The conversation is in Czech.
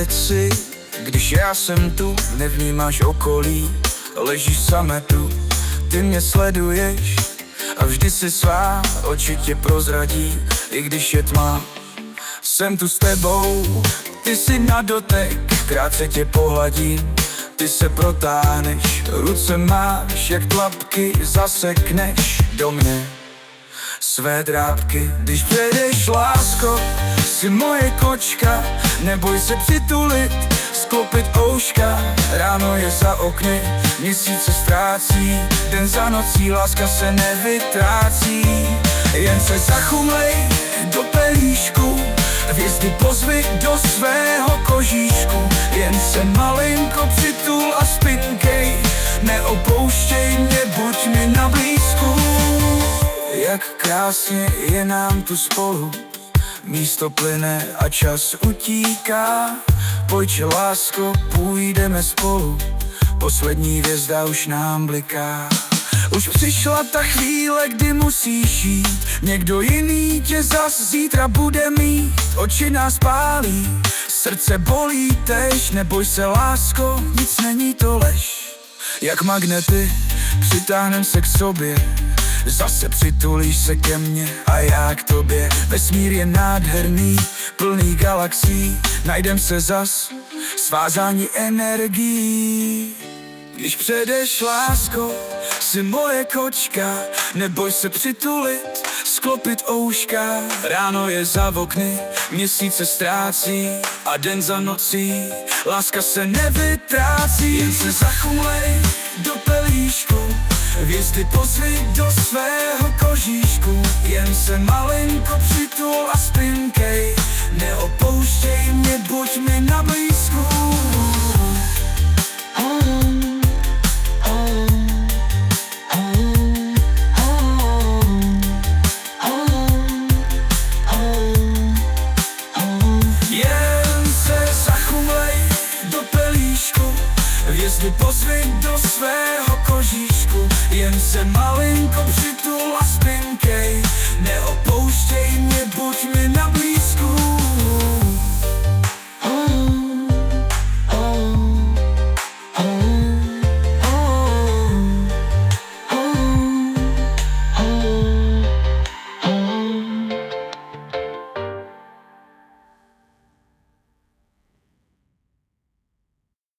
Představit si, když já jsem tu, nevnímáš okolí, ležíš v sametu. Ty mě sleduješ a vždy si svá oči tě prozradí, i když je tma. Jsem tu s tebou, ty si na dotek, krátce tě pohladím. Ty se protáhneš, ruce máš jak tlapky, zasekneš do mě své drápky. Když přejdeš, lásko, jsi moje kočka, neboj se přitulit, sklopit ouška. Ráno je za okny, měsíc se ztrácí, den za nocí, láska se nevytrácí. Jen se zachumlej do pelíšku, hvězdy pozvi do svého kožíšku. Jen se malinko přitul a spinkej, neopouštěj mě, buď mi na blízku. Jak krásně je nám tu spolu, místo plyne a čas utíká. Pojď, lásko, půjdeme spolu, poslední hvězda už nám bliká. Už přišla ta chvíle, kdy musíš jít, někdo jiný tě zas zítra bude mít. Oči nás pálí, srdce bolí tež, neboj se, lásko, nic není to lež. Jak magnety přitáhnem se k sobě, zase přitulíš se ke mně a já k tobě. Vesmír je nádherný, plný galaxií, najdem se zas, svázání energií. Když přejdeš, lásko, jsi moje kočka, neboj se přitulit, sklopit ouška. Ráno je za okny, měsíc se ztrácí a den za nocí, láska se nevytrácí. Jen se zachumlej do pelíšku, hvězdy pozvi do svého kožíšku. Jen se malinko přitul a spinkej, neopouštěj mě, buď mi na blízku. Hvězdy pozvi do svého kožíšku, jen se malinko přitul